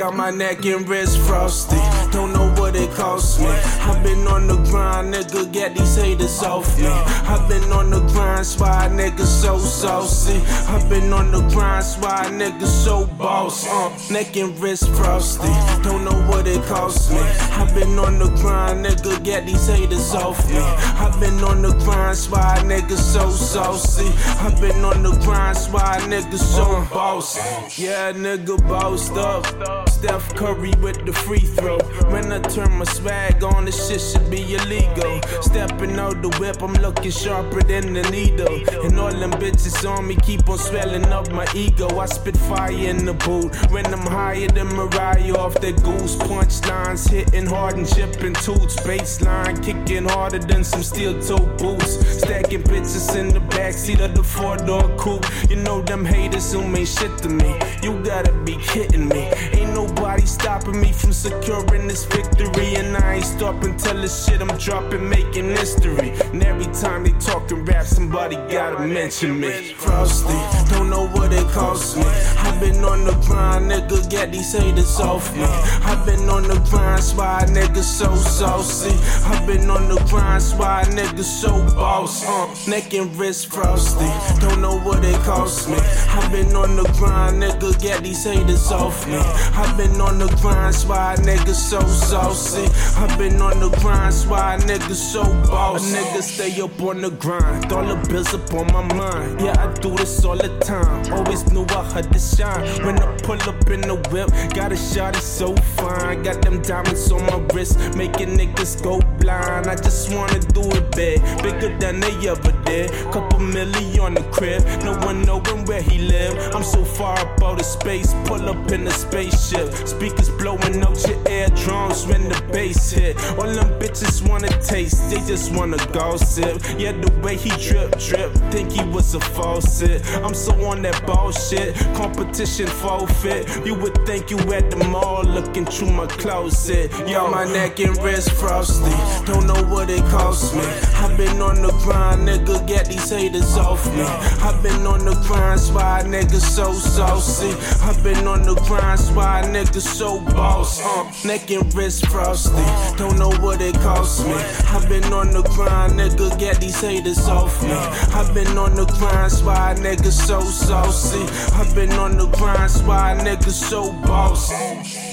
Got my neck and wrist frosty, don't know what it cost me. I've been on the grind, nigga, get these haters off me. I've been on the grind, why niggas so saucy. I've been on the grind, why niggas so boss. Neck and wrist frosty, don't know what it cost me. I've been on the grind, nigga, get these haters off me. I've been on the grind, why niggas so saucy. I've been on the grind, why niggas so boss. Yeah, nigga bossed up. Steph Curry with the free throw. When I turn my swag on, this shit should be illegal. Stepping out the whip, I'm looking sharper than the needle. And all them bitches on me keep on swelling up my ego. I spit fire in the boot when I'm higher than Mariah off that goose. Punchlines hitting hard and chipping toots. Baseline kicking harder than some steel-toe boots. Stacking bitches in the backseat of the 4-door coupe. You know them haters who mean shit to me. You gotta be kidding me. Ain't nobody stopping me from securing this victory. And I ain't stopping till the shit I'm dropping making history. And every time they talking rap, somebody gotta mention me. Frosty, don't know what it cost me. I've been on the grind, nigga, get these haters off me. I've been on the grind, why niggas so saucy. I've been on the grind, why niggas so boss. Neck and wrist frosty, don't know what it cost me. I've been on the grind, nigga, get these haters off me. I've been on the grind, why niggas so saucy. I've been on the grind, why niggas so boss. A nigga stay up on the grind, dollar bills up on my mind. Yeah, I do this all the time. Always knew I had to shine. When I pull up in the whip, got a shot, it's so fine. Got them diamonds on my wrist, making niggas go blind. I just wanna do it big, bigger than they ever did. Couple million on the crib, no one knowing where he live. I'm so far up out of space, pull up in a spaceship. Speakers blowing out your eardrums when the bass hit. All them bitches wanna taste, they just wanna gossip. Yeah, the way he drip, think he was a faucet. I'm so on that bullshit, competition forfeit. You would think you at the mall looking through my closet. Yo, my neck and wrist frosty, don't know what it cost me. I've been on the grind, nigga, get these haters off me. I've been on the grind, why niggas so saucy. I've been on the grind, why niggas so boss. Neck and wrist frosty, don't know what it cost me. I've been on the grind, nigga, get these haters off me. I've been on the grind, why niggas so saucy. I've been on the grind, why niggas so boss.